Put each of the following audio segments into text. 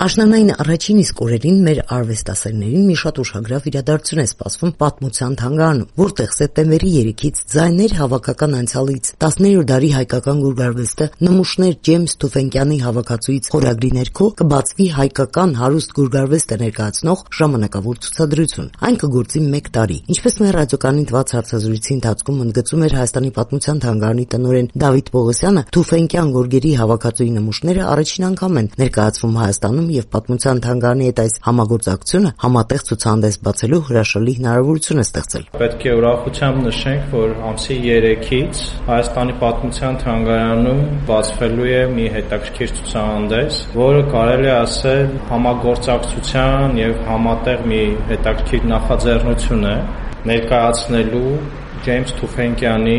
Աշնանային առաջին իսկ օրերին մեր արվեստասերներին մի շատ ուշագրավ իրադարձություն է սպասվում Պատմության թանգարանում, որտեղ սեպտեմբերի 3-ից ձայներ հավաքական անցյալից 10-րդ դարի հայկական գորգարվեստը նմուշներ Ջեյմս Թուֆենկյանի հավաքածուից խորագրի ներքո կբացվի հայկական հարուստ գորգարվեստը ներկայացնող ժամանակավոր ցուցադրություն։ Այն կգործի 1 տարի։ Ինչպես մեր ռադիոկայանի տված հարցազրույցի ընթացքում ընդգծում էր Հայաստանի Պատմության թանգարանի տնօրեն Դավիթ Պողոսյանը, Թուֆենկյան գորգերի հավաքածուի նմուշները առաջին անգամ են ներկայացվում Հայաստանում եւ Պատմության թանգարանի հետ այս համագործակցությունը համատեղ ցուցահանդես բացելու հրաշալի հնարավորություն է ստեղծել։ Պետք է ուրախությամբ նշենք, որ ամսի 3-ից Հայաստանի Պատմության թանգարանում բացվելու է մի հետաքրքիր ցուցահանդես, որը կարելի է ասել համագործակցության եւ համատեղ մի հետաքրքիր նախաձեռնություն է ներկայացնելու Ջեյմս Թուֆենկյանի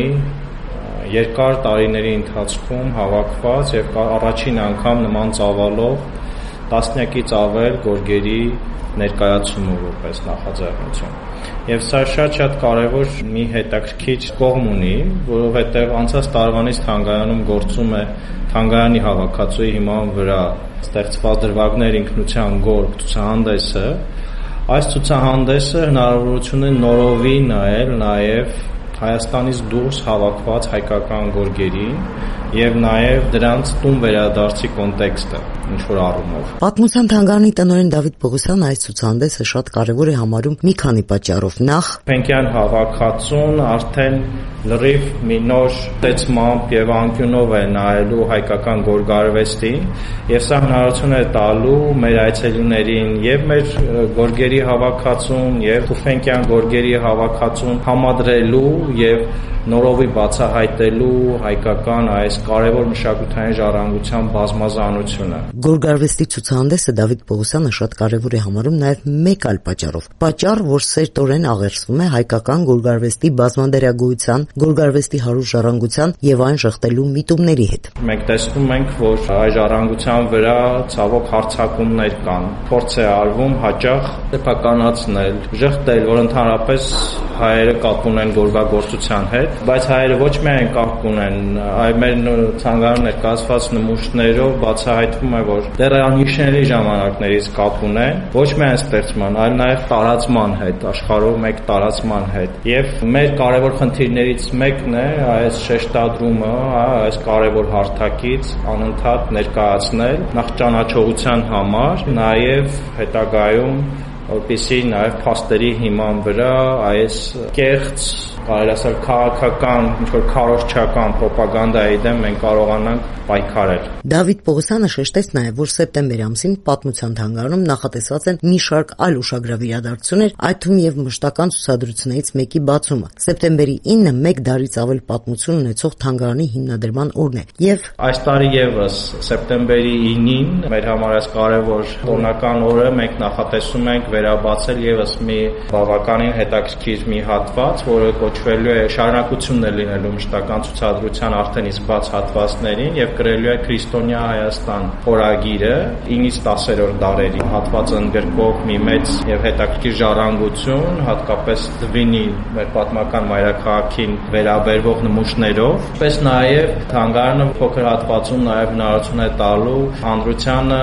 երկար տարիների ընթացքում հավաքված եւ առաջին անգամ նման ծավալով տասնյակից ավել գորգերի ներկայացումը որպես նախաձեռնություն։ Եվ սա շատ կարևոր մի հետաքրքիր կողմ ունի, որովհետև անցած տարվանից թանգարանում գործում է թանգարանի հավաքածուի հիման վրա ստեղծված դրվագներ ինքնության գորգ ցուցահանդեսը։ Այս ցուցահանդեսը հնարավորություն է նորովի նայել նաև Հայաստանից դուրս հավաքված հայկական գորգերին եւ նաեւ դրանց տուն վերադարձի կոնտեքստը ինչ-որ առումով։ Պատմության թանգարանի տնօրեն Դավիթ Պողոսյանը այս ցուցահանդեսը շատ կարևոր է համարում մի քանի պատճառով։ Նախ Թուֆենկյան հավաքածուն արդեն լրիվ մի նոր տեսմամբ եւ անկյունով է նայելու հայկական գորգարվեստին եւ սա հնարավորություն է տալու մեր այցելուներին եւ մեր գորգերի հավաքածուն եւ Թուֆենկյան գորգերի հավաքածուն համադրելու եւ նորովի բացահայտելու հայկական այս կարևոր մշակութային ժառանգության բազմազանությունը։ Գորգարվեստի ցուցահանդեսը Դավիթ Պողոսյանը շատ կարևոր է համարում նաև մեկ այլ պատճառով։ Պատճառ, որ սերտորեն աղերսվում է հայկական գորգարվեստի բազմադերագույնության, գորգարվեստի հարուստ ժառանգության եւ այն շղթելու միտումների հետ։ Մենք տեսնում ենք, որ այս ժառանգության վրա ցավոք հարձակումներ կան։ Փորձ է արվում հաճախ սեփականացնել, շղթել, որ ընդհանրապես հայերը կապ ունեն գորգագործության հետ, բայց հայերը ոչ միայն կապ ունեն, այլ մեր թանգարանում ներկայացված նմուշներով բացահայտվում է, որ դեռ անհիշների ժամանակներից կապ ունեն, ոչ միայն ստեղծման, այլ նաև տարածման հետ, աշխարհով մեկ տարածման հետ։ Եվ մեր կարևոր խնդիրներից մեկն է այս շեշտադրումը, այս կարևոր հարթակից անընդհատ ներկայացնել նախ ճանաչողության համար, նաև հետագայում որպեսզի նաև փաստերի հիման վրա այս կեղծ, կարելի ասել քաղաքական, ինչ-որ քարոզչական պրոպագանդայի դեմ մենք կարողանանք պայքարել։ Դավիթ Պողոսյանը շեշտեց նաև, որ սեպտեմբեր ամսին Պատմության թանգարանում նախատեսված են մի շարք այլ ուշագրավ իրադարձություններ, այդ թվում եւ մշտական ցուցադրություններից մեկի բացումը։ Սեպտեմբերի 9-ը 1 դարից ավել պատմություն ունեցող թանգարանի հիմնադրման օրն է։ Եվ այս տարի եւս սեպտեմբերի 9-ին մեր համար այս կարևոր տոնական օրը մենք նախատեսում ենք վերաբացել եւս մի բավականին հետաքրքիր մի հատված, որը կոչվելու է շարունակությունն է լինելու մշտական ցուցադրության արդեն իսկ բաց հատվածներին եւ կրելու է Քրիստոնյա Հայաստան խորագիրը 9-ից 10-րդ դարերի հատվածը ընդգրկող մի մեծ եւ հետաքրքիր ժառանգություն, հատկապես Դվինի մեր պատմական մայրաքաղաքին վերաբերվող նմուշներով, պես նաեւ թանգարանը փոքր հատվածում նաեւ հնարավորություն է տալու հանրությանը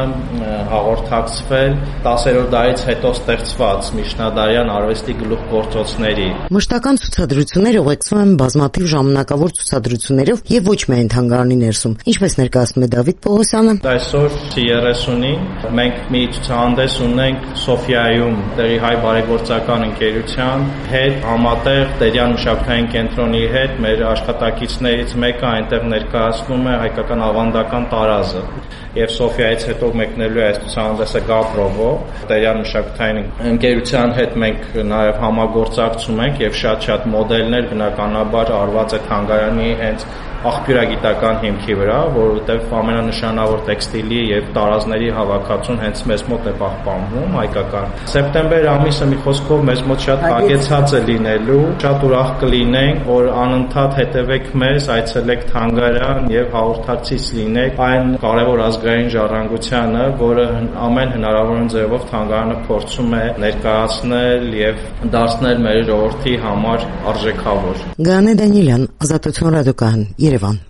հաղորդակցվել 10-րդ դարից հետո ստեղծված միջնադարյան արվեստի գլուխգործոցների։ Մշտական ցուցադրությունները ուղեկցվում են բազմաթիվ ժամանակավոր ցուցադրություններով եւ ոչ միայն թանգարանի ներսում։ Ինչպես ներկայացնում է Դավիթ Պողոսյանը, այսօր 30-ին մենք մի ցուցահանդես ունենք Սոֆիայում տեղի հայ բարեգործական ընկերության հետ համատեղ Տերյան մշակութային կենտրոնի հետ մեր աշխատակիցներից մեկը այնտեղ ներկայացնում է հայկական ավանդական տարազը եւ Սոֆիայից հետո մեկնելու է այս ցուցահանդեսը Գաբրովո Տերյան մշակութային ընկերության հետ մենք նաեւ համագործակցում ենք եւ շատ մոդելներ բնականաբար արված է թանգարանի հենց աղբյուրագիտական հիմքի վրա, որովհետև ամենանշանավոր տեքստիլի եւ տարազների հավաքածուն հենց մեզ մոտ է պահպանվում հայկական։ Սեպտեմբեր ամիսը մի խոսքով մեզ մոտ շատ հագեցած է լինելու, շատ ուրախ կլինենք, որ անընդհատ հետևեք մեզ, այցելեք թանգարան եւ հաղորդակցից լինեք այն կարևոր ազգային ժառանգությանը, որը ամեն հնարավոր ձևով թանգարանը փորձում է ներկայացնել եւ դարձնել մեր ժողովրդի համար արժեքավոր։ Գաներ Դանիելյան, Ազատություն ռադիոկայան, Երևան։